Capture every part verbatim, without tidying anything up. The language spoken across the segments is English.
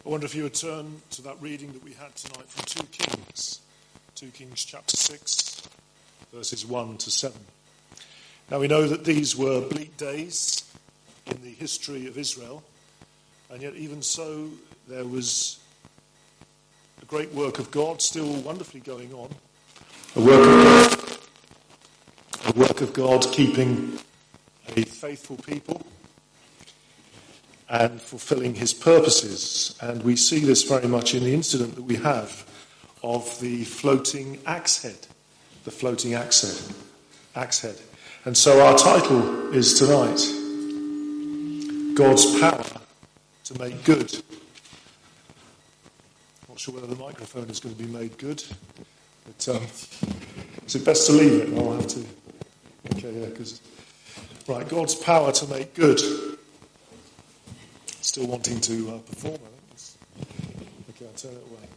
I wonder if you would turn to that reading that we had tonight from two Kings, two Kings chapter six, verses one to seven. Now we know that these were bleak days in the history of Israel, and yet even so there was a great work of God still wonderfully going on, a work of God, a work of God keeping a faithful people and fulfilling his purposes. And we see this very much in the incident that we have of the floating axe head, the floating axe head, axe head. And so our title is tonight, God's Power to Make Good. Not sure whether the microphone is going to be made good, but um, is it best to leave it? I'll have to. Okay, yeah, because right, God's power to make good. Still wanting to uh, perform, I think. It's, okay, I'll turn it away.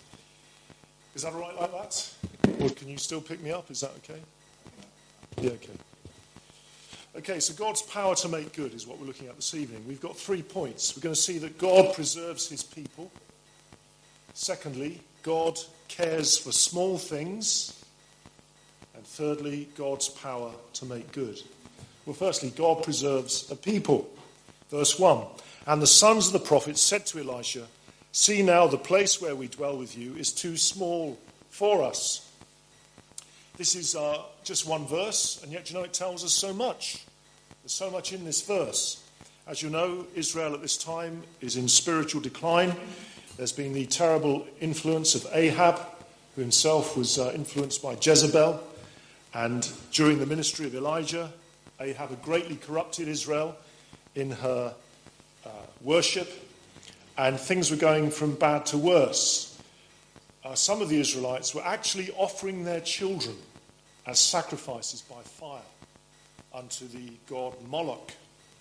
Is that all right like that? Or can you still pick me up? Is that okay? Yeah, okay. Okay, so God's power to make good is what we're looking at this evening. We've got three points. We're going to see that God preserves his people. Secondly, God cares for small things. And thirdly, God's power to make good. Well, firstly, God preserves a people. Verse one, and the sons of the prophets said to Elisha, see now, the place where we dwell with you is too small for us. This is uh, just one verse, and yet, you know, it tells us so much. There's so much in this verse. As you know, Israel at this time is in spiritual decline. There's been the terrible influence of Ahab, who himself was uh, influenced by Jezebel. And during the ministry of Elijah, Ahab had greatly corrupted Israel in her uh, worship, and things were going from bad to worse. Uh, some of the Israelites were actually offering their children as sacrifices by fire unto the god Moloch.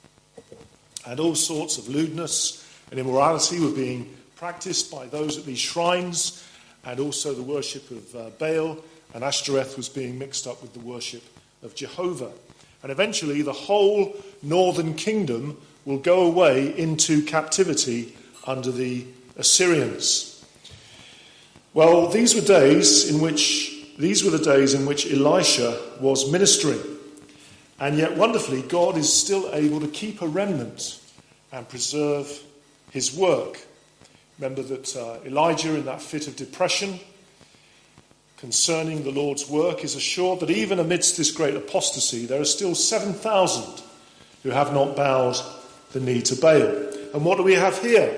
And all sorts of lewdness and immorality were being practiced by those at these shrines, and also the worship of uh, Baal and Ashtoreth was being mixed up with the worship of Jehovah. And eventually the whole northern kingdom will go away into captivity under the Assyrians. Well, these were days in which these were the days in which Elisha was ministering. And yet wonderfully, God is still able to keep a remnant and preserve his work. Remember that uh, Elijah, in that fit of depression concerning the Lord's work, is assured that even amidst this great apostasy, there are still seven thousand who have not bowed the knee to Baal. And what do we have here?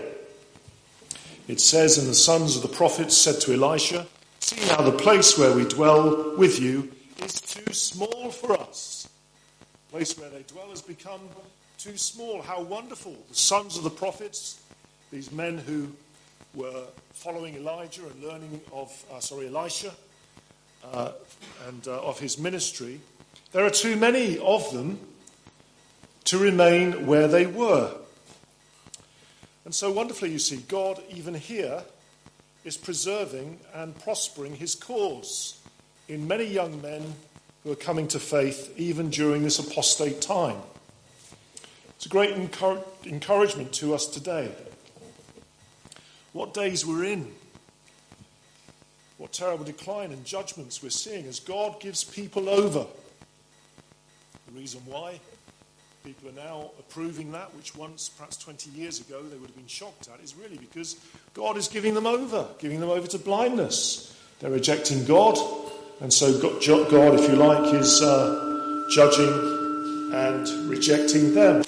It says, and the sons of the prophets said to Elisha, see now, the place where we dwell with you is too small for us. The place where they dwell has become too small. How wonderful. The sons of the prophets, these men who were following Elijah and learning of, uh, sorry, Elisha, uh, and uh, of his ministry. There are too many of them to remain where they were. And so wonderfully, you see, God even here is preserving and prospering his cause in many young men who are coming to faith even during this apostate time. It's a great encour- encouragement to us today. What days we're in. What terrible decline and judgments we're seeing as God gives people over. The reason why people are now approving that, which once, perhaps twenty years ago, they would have been shocked at, is really because God is giving them over, giving them over to blindness. They're rejecting God, and so God, if you like, is uh, judging and rejecting them.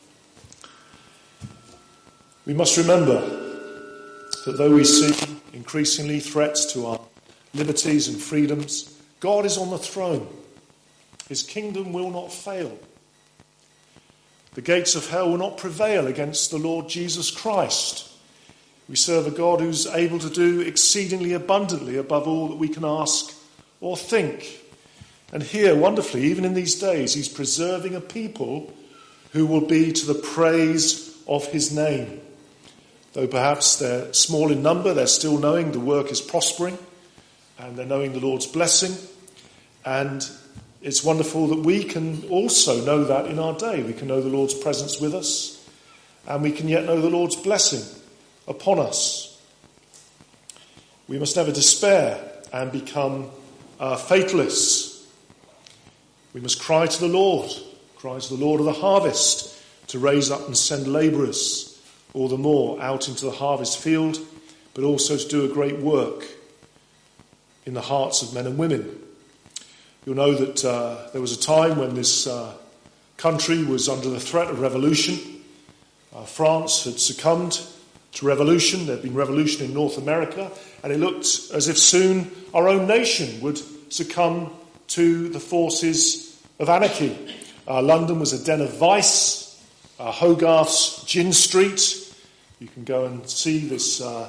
We must remember that though we see increasingly threats to our liberties and freedoms, God is on the throne. His kingdom will not fail. The gates of hell will not prevail against the Lord Jesus Christ. We serve a God who's able to do exceedingly abundantly above all that we can ask or think. And here, wonderfully, even in these days, he's preserving a people who will be to the praise of his name. Though perhaps they're small in number, they're still knowing the work is prospering, and they're knowing the Lord's blessing. And it's wonderful that we can also know that in our day. We can know the Lord's presence with us, and we can yet know the Lord's blessing upon us. We must never despair and become uh, fatalists. We must cry to the Lord, cry to the Lord of the harvest to raise up and send labourers all the more out into the harvest field, but also to do a great work in the hearts of men and women. You'll know that uh, there was a time when this uh, country was under the threat of revolution. Uh, France had succumbed to revolution. There had been revolution in North America, and it looked as if soon our own nation would succumb to the forces of anarchy. Uh, London was a den of vice. Uh, Hogarth's Gin Street. You can go and see this uh,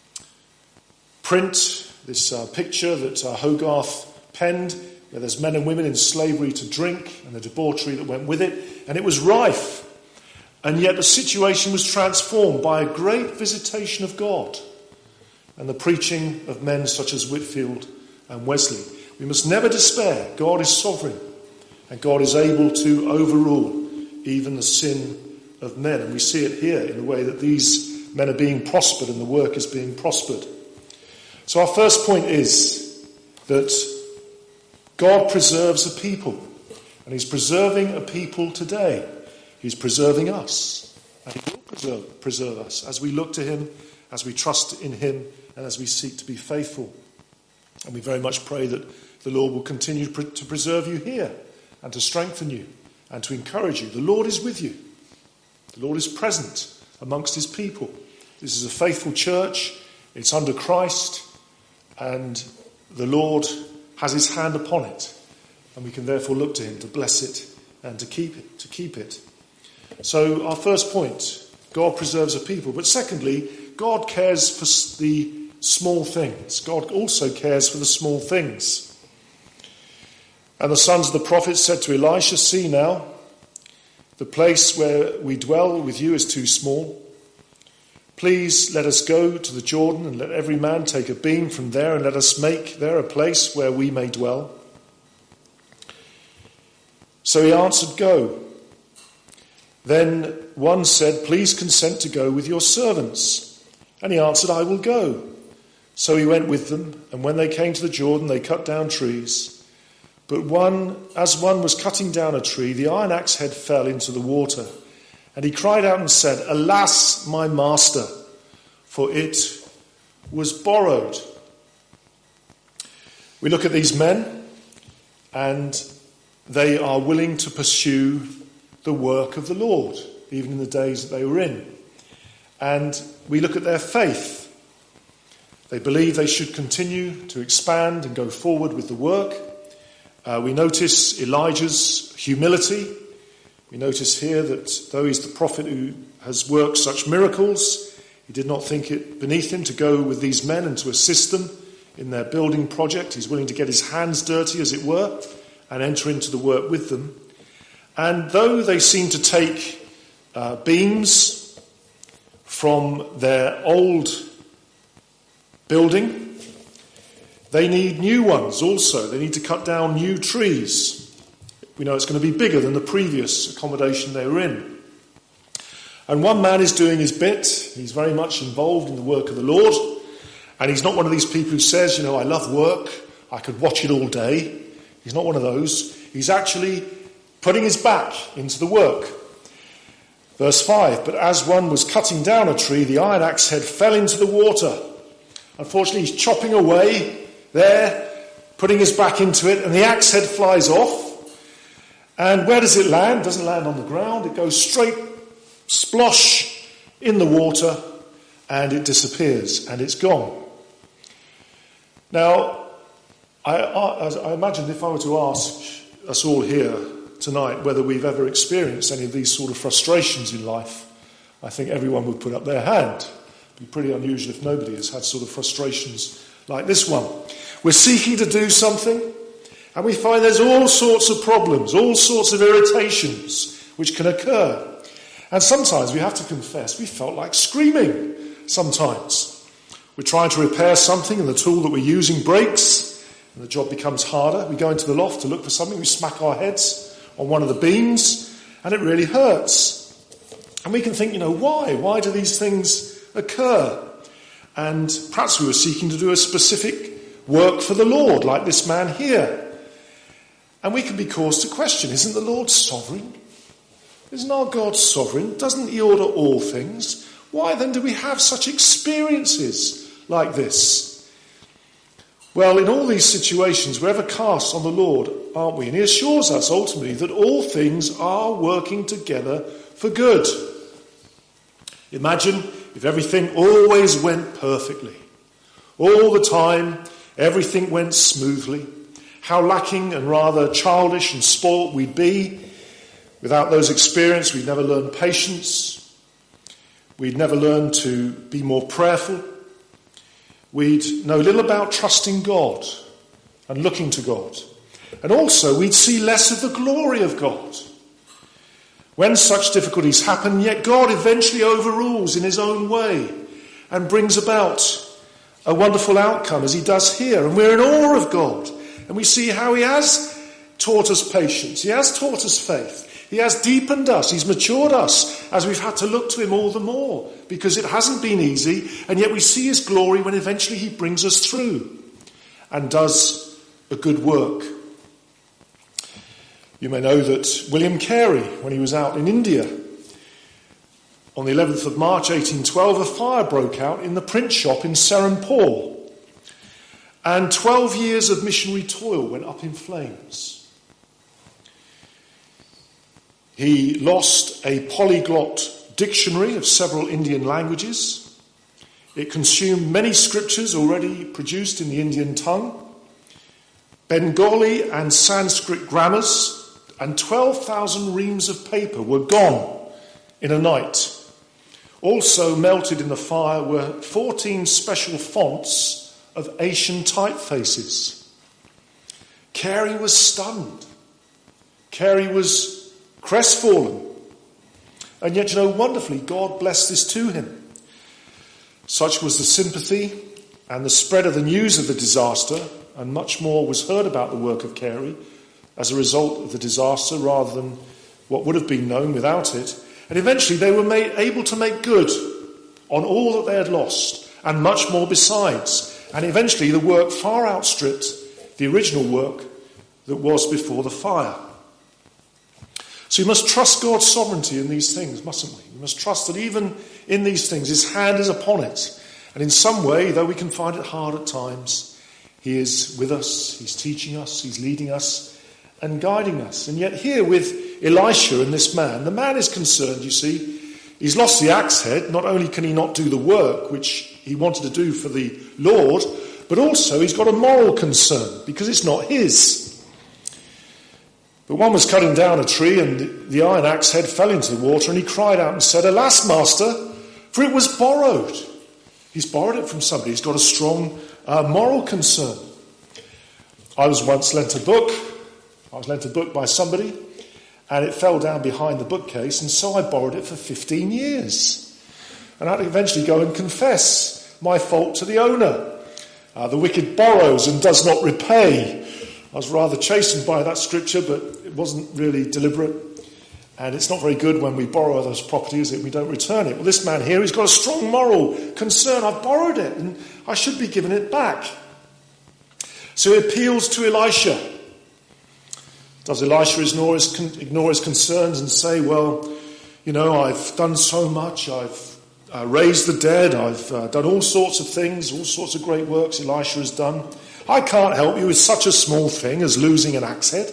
print, this uh, picture that uh, Hogarth penned, where there's men and women in slavery to drink and the debauchery that went with it, and it was rife. And yet the situation was transformed by a great visitation of God and the preaching of men such as Whitefield and Wesley. We must never despair. God is sovereign, and God is able to overrule even the sin of men. And we see it here in the way that these men are being prospered and the work is being prospered. So our first point is that God preserves a people, and he's preserving a people today. He's preserving us, and he will preserve, preserve us as we look to him, as we trust in him, and as we seek to be faithful. And we very much pray that the Lord will continue to preserve you here and to strengthen you and to encourage you. The Lord is with you. The Lord is present amongst his people. This is a faithful church. It's under Christ, and the Lord has his hand upon it, and we can therefore look to him to bless it and to keep it, to keep it. So our first point, God preserves a people. But secondly, God cares for the small things. God also cares for the small things. And the sons of the prophets said to Elisha, "See now, the place where we dwell with you is too small. Please let us go to the Jordan, and let every man take a beam from there, and let us make there a place where we may dwell." So he answered, "Go." Then one said, "Please consent to go with your servants." And he answered, "I will go." So he went with them, and when they came to the Jordan, they cut down trees. But one, as one was cutting down a tree, the iron axe head fell into the water. And he cried out and said, "Alas, my master, for it was borrowed." We look at these men, and they are willing to pursue the work of the Lord, even in the days that they were in. And we look at their faith. They believe they should continue to expand and go forward with the work. Uh, we notice Elijah's humility. We notice here that though he's the prophet who has worked such miracles, he did not think it beneath him to go with these men and to assist them in their building project. He's willing to get his hands dirty, as it were, and enter into the work with them. And though they seem to take uh, beams from their old building, they need new ones also. They need to cut down new trees. We know it's going to be bigger than the previous accommodation they were in. And one man is doing his bit. He's very much involved in the work of the Lord. And he's not one of these people who says, you know, I love work, I could watch it all day. He's not one of those. He's actually putting his back into the work. Verse five, but as one was cutting down a tree, the iron axe head fell into the water. Unfortunately, he's chopping away there, putting his back into it, and the axe head flies off. And where does it land? It doesn't land on the ground. It goes straight splosh in the water, and it disappears, and it's gone. Now, I, I, I imagine if I were to ask us all here tonight whether we've ever experienced any of these sort of frustrations in life, I think everyone would put up their hand. It'd be pretty unusual if nobody has had sort of frustrations like this one. We're seeking to do something, and we find there's all sorts of problems, all sorts of irritations which can occur. And sometimes we have to confess we felt like screaming sometimes. We're trying to repair something and the tool that we're using breaks and the job becomes harder. We go into the loft to look for something, we smack our heads on one of the beams and it really hurts. And we can think, you know, why? Why do these things occur. And perhaps we were seeking to do a specific work for the Lord, like this man here. And we can be caused to question, isn't the Lord sovereign? Isn't our God sovereign? Doesn't he order all things? Why then do we have such experiences like this? Well, in all these situations, we're ever cast on the Lord, aren't we? And he assures us ultimately that all things are working together for good. Imagine if everything always went perfectly. All the time, everything went smoothly. How lacking and rather childish and spoilt we'd be. Without those experiences, we'd never learn patience. We'd never learn to be more prayerful. We'd know little about trusting God and looking to God. And also, we'd see less of the glory of God. When such difficulties happen, yet God eventually overrules in his own way and brings about a wonderful outcome as he does here. And we're in awe of God. And we see how he has taught us patience. He has taught us faith. He has deepened us. He's matured us as we've had to look to him all the more because it hasn't been easy. And yet we see his glory when eventually he brings us through and does a good work. You may know that William Carey, when he was out in India, on the eleventh of March eighteen twelve, a fire broke out in the print shop in Serampore. And twelve years of missionary toil went up in flames. He lost a polyglot dictionary of several Indian languages. It consumed many scriptures already produced in the Indian tongue, Bengali and Sanskrit grammars, and twelve thousand reams of paper were gone in a night. Also melted in the fire were fourteen special fonts of Asian typefaces. Carey was stunned. Carey was crestfallen. And yet, you know, wonderfully, God blessed this to him. Such was the sympathy and the spread of the news of the disaster, and much more was heard about the work of Carey as a result of the disaster rather than what would have been known without it. And eventually they were made, able to make good on all that they had lost, and much more besides. And eventually the work far outstripped the original work that was before the fire. So we must trust God's sovereignty in these things, mustn't we? We must trust that even in these things his hand is upon it. And in some way, though we can find it hard at times, he is with us, he's teaching us, he's leading us and guiding us. And yet here with Elisha and this man, the man is concerned, you see. He's lost the axe head. Not only can he not do the work which he wanted to do for the Lord, but also he's got a moral concern because it's not his. But one was cutting down a tree and the iron axe head fell into the water and he cried out and said, "Alas, master, for it was borrowed." He's borrowed it from somebody. He's got a strong uh, moral concern. I was once lent a book. I was lent a book by somebody and it fell down behind the bookcase, and so I borrowed it for fifteen years. And I had to eventually go and confess my fault to the owner. Uh, the wicked borrows and does not repay. I was rather chastened by that scripture, but it wasn't really deliberate. And it's not very good when we borrow others' property, is it? We don't return it. Well, this man here, he's got a strong moral concern. I've borrowed it and I should be giving it back. So he appeals to Elisha. Does Elisha ignore his, ignore his concerns and say, well, you know, I've done so much. I've uh, raised the dead. I've uh, done all sorts of things, all sorts of great works Elisha has done. I can't help you with such a small thing as losing an axe head.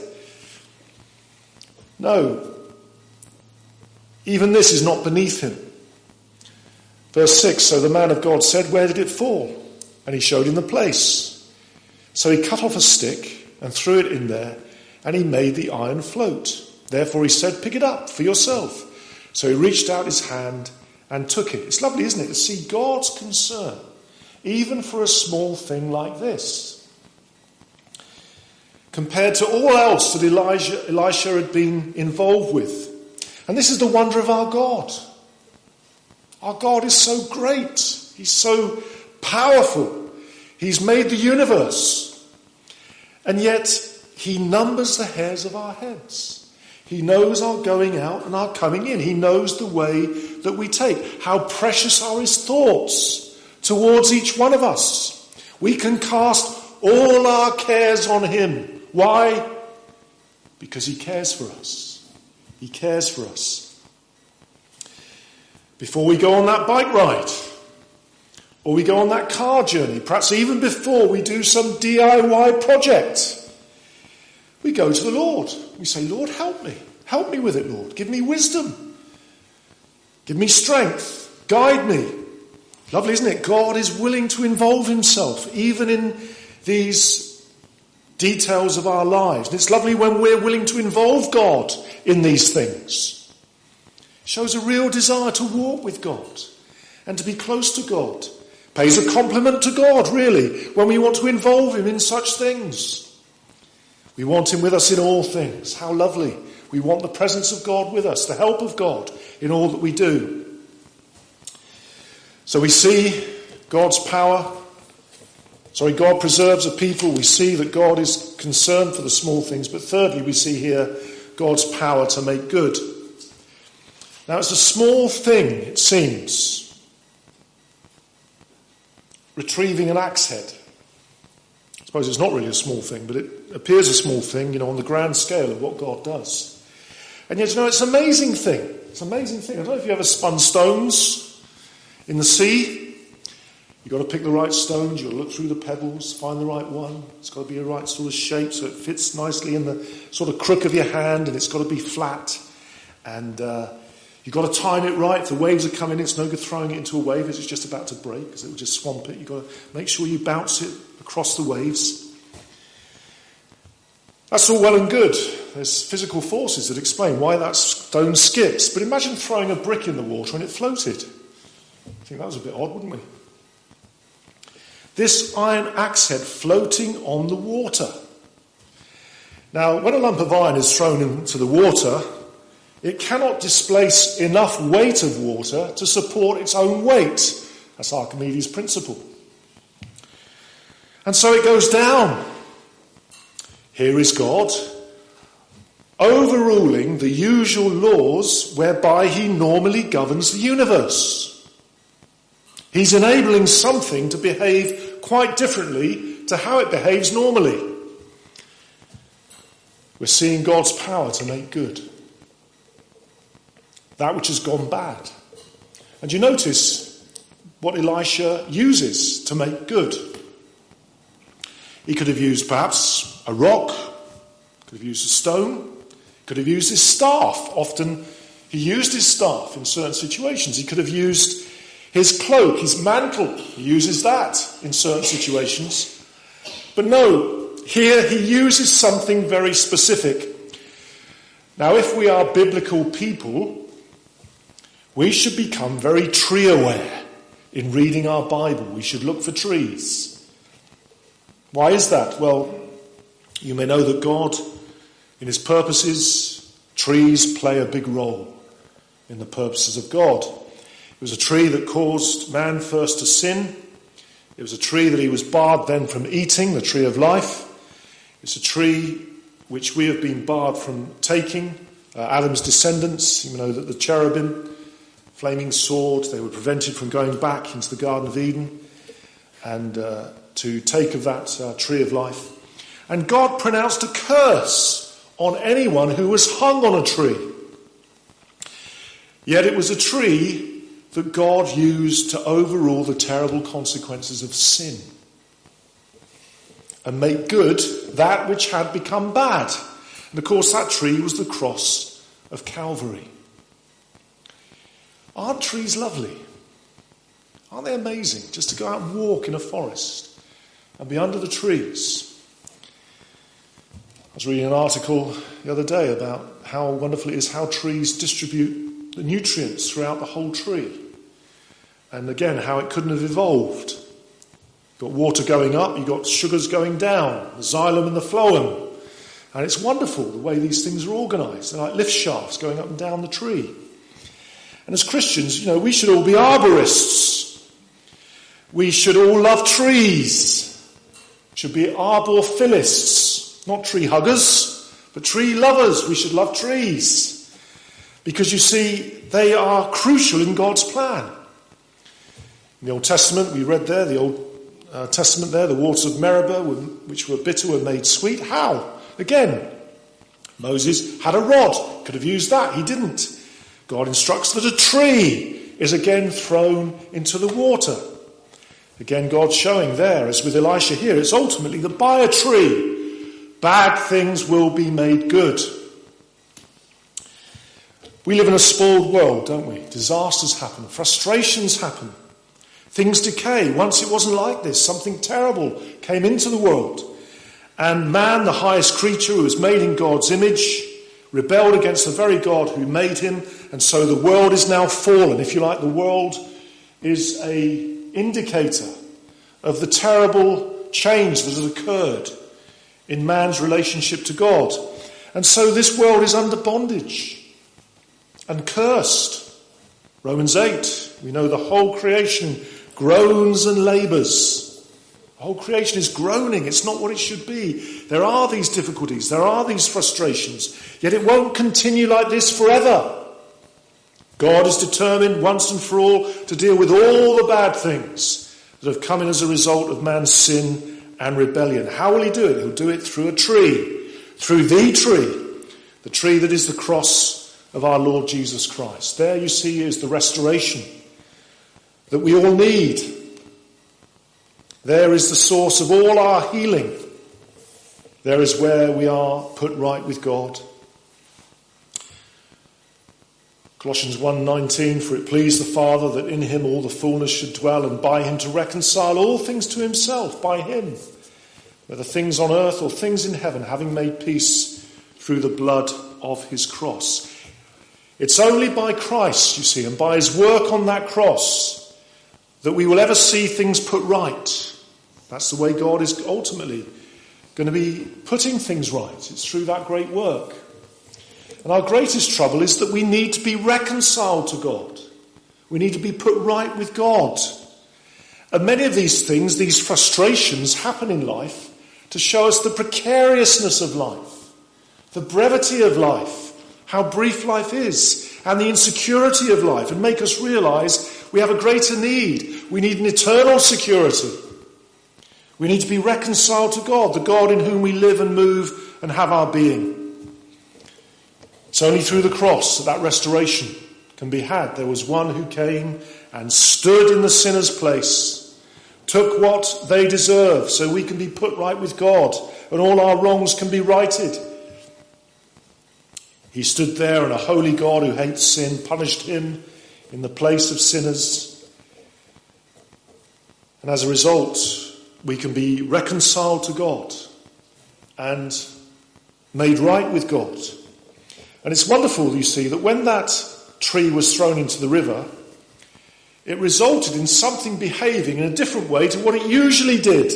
No. Even this is not beneath him. Verse six, so the man of God said, "Where did it fall?" And he showed him the place. So he cut off a stick and threw it in there, and he made the iron float. Therefore he said, "Pick it up for yourself." So he reached out his hand and took it. It's lovely, isn't it, to see God's concern, even for a small thing like this, compared to all else that Elijah, Elisha had been involved with. And this is the wonder of our God. Our God is so great. He's so powerful. He's made the universe. And yet he numbers the hairs of our heads. He knows our going out and our coming in. He knows the way that we take. How precious are his thoughts towards each one of us. We can cast all our cares on him. Why? Because he cares for us. He cares for us. Before we go on that bike ride, or we go on that car journey, perhaps even before we do some D I Y project, we go to the Lord. We say, Lord, help me. Help me with it, Lord. Give me wisdom. Give me strength. Guide me. Lovely, isn't it? God is willing to involve himself even in these details of our lives. And it's lovely when we're willing to involve God in these things. It shows a real desire to walk with God and to be close to God. Pays a compliment to God, really, when we want to involve him in such things. We want him with us in all things. How lovely. We want the presence of God with us, the help of God in all that we do. So we see God's power. Sorry, God preserves a people. We see that God is concerned for the small things. But thirdly, we see here God's power to make good. Now, it's a small thing, it seems, retrieving an axe head. I suppose it's not really a small thing, but it appears a small thing, you know, on the grand scale of what God does. And yet, you know, it's an amazing thing. It's an amazing thing. I don't know if you ever spun stones in the sea. You've got to pick the right stones. You've got to look through the pebbles, find the right one. It's got to be a right sort of shape so it fits nicely in the sort of crook of your hand, and it's got to be flat. And uh, you've got to time it right. If the waves are coming in, it's no good throwing it into a wave as it's just about to break, because it will just swamp it. You've got to make sure you bounce it across the waves. That's all well and good. There's physical forces that explain why that stone skips. But imagine throwing a brick in the water and it floated. I think that was a bit odd, wouldn't we? This iron axe head floating on the water. Now, when a lump of iron is thrown into the water, it cannot displace enough weight of water to support its own weight. That's Archimedes' principle. And so it goes down. Here is God overruling the usual laws whereby he normally governs the universe. He's enabling something to behave quite differently to how it behaves normally. We're seeing God's power to make good that which has gone bad. And you notice what Elisha uses to make good. He could have used perhaps a rock, could have used a stone, could have used his staff. Often he used his staff in certain situations. He could have used his cloak, his mantle. He uses that in certain situations. But no, here he uses something very specific. Now, if we are biblical people, we should become very tree aware in reading our Bible. We should look for trees. Why is that? Well, you may know that God, in his purposes, trees play a big role in the purposes of God. It was a tree that caused man first to sin. It was a tree that he was barred then from eating, the tree of life. It's a tree which we have been barred from taking. Uh, Adam's descendants, you know that the cherubim, flaming sword, they were prevented from going back into the Garden of Eden and uh, to take of that uh, tree of life. And God pronounced a curse on anyone who was hung on a tree. Yet it was a tree that God used to overrule the terrible consequences of sin and make good that which had become bad. And of course that tree was the cross of Calvary. Aren't trees lovely? Aren't they amazing? Just to go out and walk in a forest and be under the trees. I was reading an article the other day about how wonderful it is how trees distribute the nutrients throughout the whole tree. And again, how it couldn't have evolved. You've got water going up, you've got sugars going down, the xylem and the phloem. And it's wonderful the way these things are organised. They're like lift shafts going up and down the tree. And as Christians, you know, we should all be arborists. We should all love trees. We should be arborphilists, not tree huggers, But tree lovers, we should love trees. Because you see, they are crucial in God's plan. In the Old Testament, we read there, the Old uh, Testament there, the waters of Meribah, were, which were bitter, were made sweet. How? Again, Moses had a rod, could have used that, he didn't. God instructs that a tree is again thrown into the water. Again, God's showing there, as with Elisha here, it's ultimately that by a tree, bad things will be made good. We live in a spoiled world, don't we? Disasters happen, frustrations happen, things decay. Once it wasn't like this, something terrible came into the world. And man, the highest creature who was made in God's image, rebelled against the very God who made him, and so the world is now fallen. If you like, the world is a indicator of the terrible change that has occurred in man's relationship to God. And so this world is under bondage and cursed. Romans eight, we know the whole creation groans and labours. The whole creation is groaning. It's not what it should be. There are these difficulties. There are these frustrations. Yet it won't continue like this forever. God is determined once and for all to deal with all the bad things that have come in as a result of man's sin and rebellion. How will he do it? He'll do it through a tree. Through the tree. The tree that is the cross of our Lord Jesus Christ. There you see is the restoration that we all need. There is the source of all our healing. There is where we are put right with God. Colossians one nineteen, for it pleased the Father that in him all the fullness should dwell, and by him to reconcile all things to himself, by him, whether things on earth or things in heaven, having made peace through the blood of his cross. It's only by Christ, you see, and by his work on that cross, that we will ever see things put right. That's the way God is ultimately going to be putting things right. It's through that great work. And our greatest trouble is that we need to be reconciled to God. We need to be put right with God. And many of these things, these frustrations, happen in life to show us the precariousness of life, the brevity of life, how brief life is, and the insecurity of life, and make us realise we have a greater need. We need an eternal security. We need to be reconciled to God, the God in whom we live and move and have our being. It's only through the cross that that restoration can be had. There was one who came and stood in the sinner's place, took what they deserve so we can be put right with God and all our wrongs can be righted. He stood there, and a holy God who hates sin punished him in the place of sinners. And as a result, we can be reconciled to God and made right with God. And it's wonderful, you see, that when that tree was thrown into the river, it resulted in something behaving in a different way to what it usually did.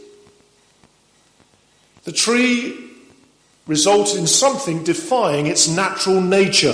The tree resulted in something defying its natural nature.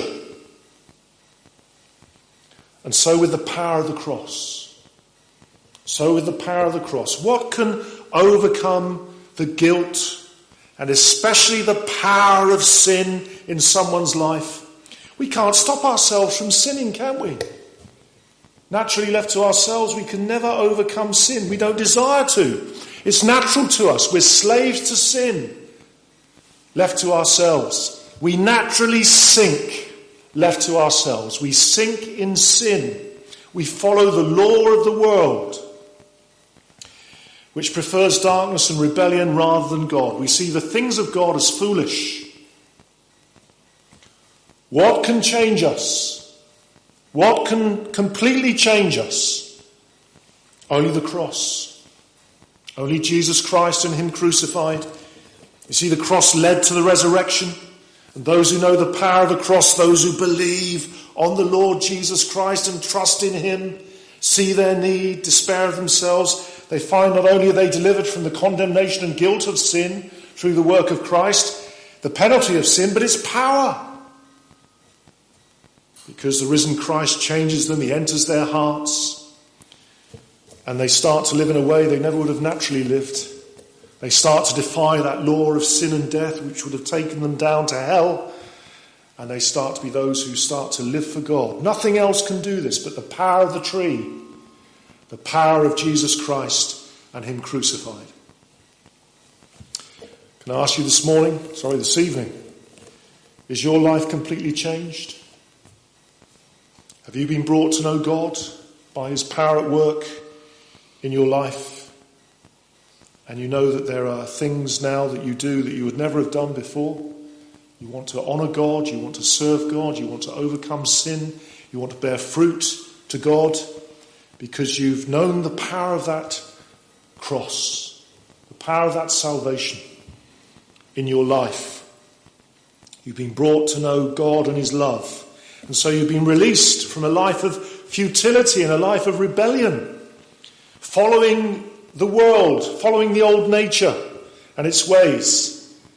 And so with the power of the cross. So with the power of the cross. What can overcome the guilt and especially the power of sin in someone's life? We can't stop ourselves from sinning, can we? Naturally left to ourselves, we can never overcome sin. We don't desire to. It's natural to us. We're slaves to sin. Left to ourselves, we naturally sink. Left to ourselves, we sink in sin. We follow the law of the world, which prefers darkness and rebellion rather than God. We see the things of God as foolish. What can change us? What can completely change us? Only the cross. Only Jesus Christ and him crucified. You see, the cross led to the resurrection. And those who know the power of the cross, those who believe on the Lord Jesus Christ and trust in him, see their need, despair of themselves. They find not only are they delivered from the condemnation and guilt of sin through the work of Christ, the penalty of sin, but its power. Because the risen Christ changes them, he enters their hearts, and they start to live in a way they never would have naturally lived. They start to defy that law of sin and death, which would have taken them down to hell. And they start to be those who start to live for God. Nothing else can do this but the power of the tree, the power of Jesus Christ and him crucified. Can I ask you this morning, sorry, this evening, is your life completely changed? Have you been brought to know God by his power at work in your life? And you know that there are things now that you do that you would never have done before? You want to honour God, you want to serve God, you want to overcome sin, you want to bear fruit to God because you've known the power of that cross, the power of that salvation in your life. You've been brought to know God and his love. And so you've been released from a life of futility and a life of rebellion, following the world, following the old nature and its ways.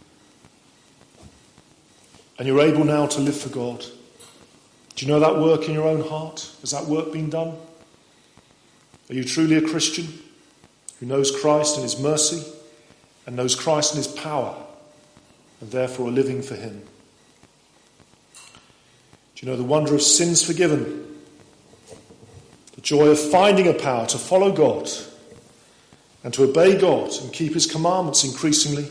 And you're able now to live for God. Do you know that work in your own heart? Has that work been done? Are you truly a Christian who knows Christ and his mercy and knows Christ and his power and therefore are living for him? Do you know the wonder of sins forgiven? The joy of finding a power to follow God and to obey God and keep his commandments increasingly?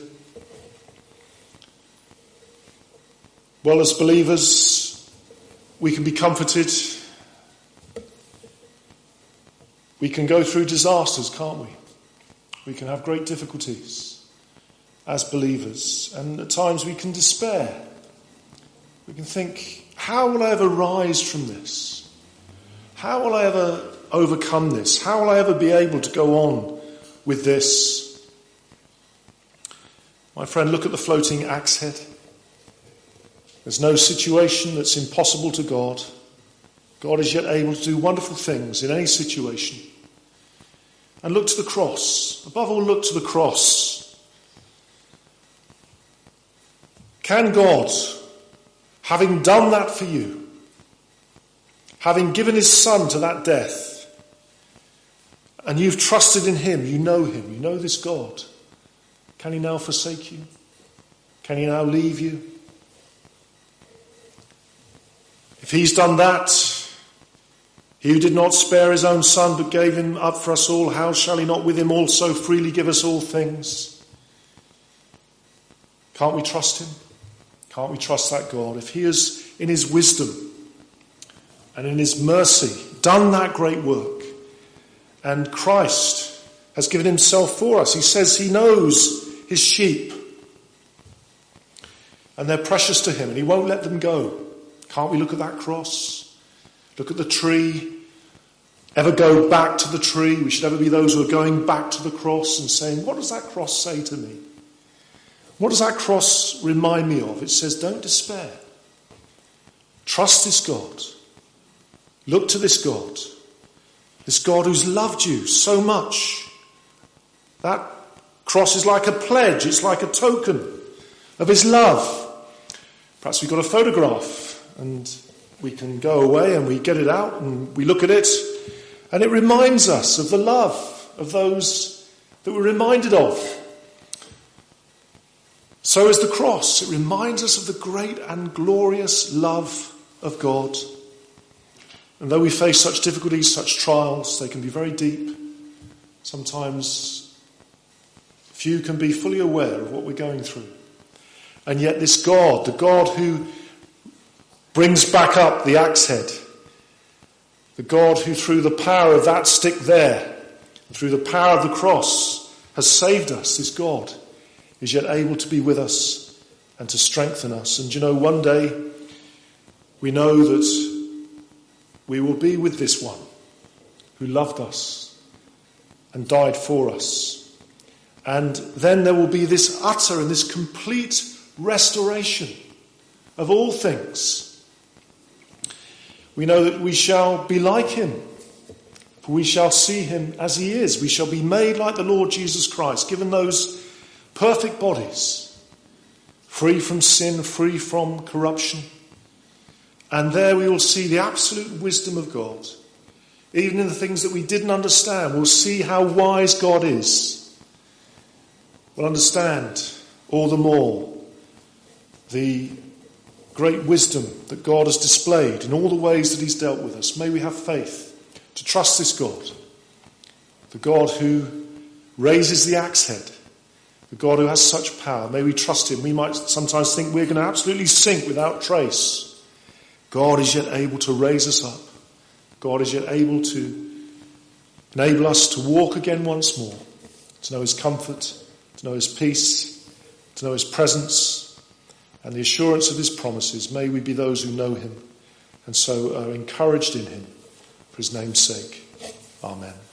Well, as believers, we can be comforted. We can go through disasters, can't we? We can have great difficulties as believers. And at times we can despair. We can think, how will I ever rise from this? How will I ever overcome this? How will I ever be able to go on with this? My friend, look at the floating axe head. There's no situation that's impossible to God. God is yet able to do wonderful things in any situation. And look to the cross. Above all, look to the cross. Can God, having done that for you, having given his son to that death, and you've trusted in him, you know him, you know this God, can he now forsake you? Can he now leave you? If he's done that, he who did not spare his own son but gave him up for us all, how shall he not with him also freely give us all things? Can't we trust him? Can't we trust that God? If he has, in his wisdom and in his mercy, done that great work, and Christ has given himself for us, he says he knows his sheep, and they're precious to him, and he won't let them go. Can't we look at that cross? Look at the tree. Ever go back to the tree? We should ever be those who are going back to the cross and saying, what does that cross say to me? What does that cross remind me of? It says, don't despair. Trust this God. Look to this God. This God who's loved you so much. That cross is like a pledge. It's like a token of his love. Perhaps we've got a photograph and we can go away and we get it out and we look at it and it reminds us of the love of those that we're reminded of. So is the cross. It reminds us of the great and glorious love of God. And though we face such difficulties, such trials, they can be very deep. Sometimes few can be fully aware of what we're going through. And yet this God, the God who brings back up the axe head, the God who through the power of that stick there, through the power of the cross, has saved us, this God is yet able to be with us and to strengthen us. And you know, one day we know that we will be with this one who loved us and died for us. And then there will be this utter and this complete restoration of all things. We know that we shall be like him, for we shall see him as he is. We shall be made like the Lord Jesus Christ, given those perfect bodies, free from sin, free from corruption. And there we will see the absolute wisdom of God. Even in the things that we didn't understand, we'll see how wise God is. will understand all the more the great wisdom that God has displayed in all the ways that he's dealt with us. May we have faith to trust this God, the God who raises the axe head, the God who has such power. May we trust him. We might sometimes think we're going to absolutely sink without trace. God is yet able to raise us up. God is yet able to enable us to walk again once more, to know his comfort, to know his peace, to know his presence, and the assurance of his promises. May we be those who know him and so are encouraged in him for his name's sake. Amen.